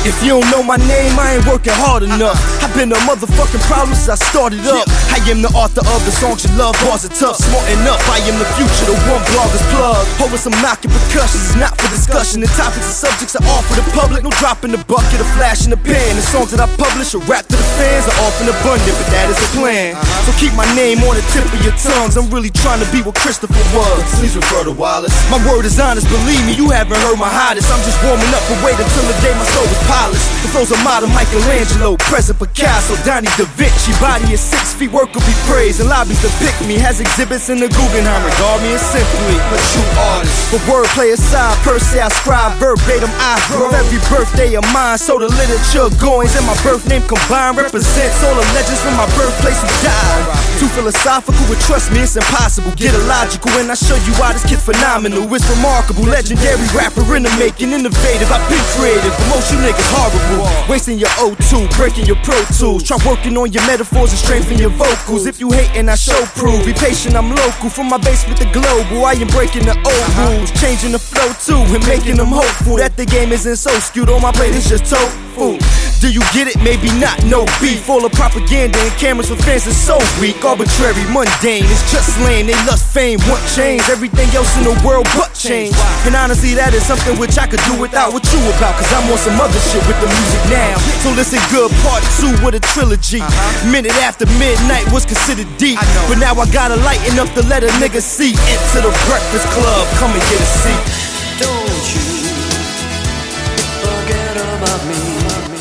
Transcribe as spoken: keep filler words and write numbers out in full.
If you don't know my name, I ain't working hard enough. I've been a motherfucking problem since I started up. I am the author of the songs you love, bars are tough, smart enough. I am the future, the one blogger's plug. Holding some knocking percussions is not for discussion. The topics and subjects are all for the public. No drop in the bucket or flash in the pan. The songs that I publish or rap to the fans are often abundant, but that is the plan. So keep my name on the tip of your tongues. I'm really trying to be what Christopher was. Please refer to Wallace. My word is honest, believe me, you haven't heard my hottest. I'm just warming up, but wait until the day my soul is polished. The flows are modern Michelangelo, present Picasso, Donnie Da Vinci. Body is six feet, work will be praised, and lobbies depict me. Has exhibits in the Guggenheim, regard me as simply a true artist. But wordplay aside, per se I scribe verbatim. I wrote every birthday of mine, so the literature goings and my birth name combined represents all the legends from my birthplace who died. Too philosophical, but trust me, it's impossible. Get illogical, and I show you why this kid's phenomenal. It's remarkable, legendary rapper in the making, innovative. I've been creative, but most you niggas horrible. Wasting your O two, breaking your Pro Tools. Try working on your metaphors and strengthen your vocals. If you hating, I show proof. Be patient, I'm local. From my basement to global, I am breaking the old rules, changing the flow too, and making them hopeful that the game isn't so skewed. On my plate is just tofu. Do you get it? Maybe not, no beef. Full of propaganda and cameras for fans is so weak. Arbitrary, mundane, it's just lame. They lust fame, want change. Everything else in the world but change. And honestly, that is something which I could do without what you about, cause I'm on some other shit with the music now. So listen good, part two with a trilogy. Minute after midnight was considered deep, but now I gotta lighten up to let a nigga see. Into the Breakfast Club, come and get a seat. Don't you forget about me.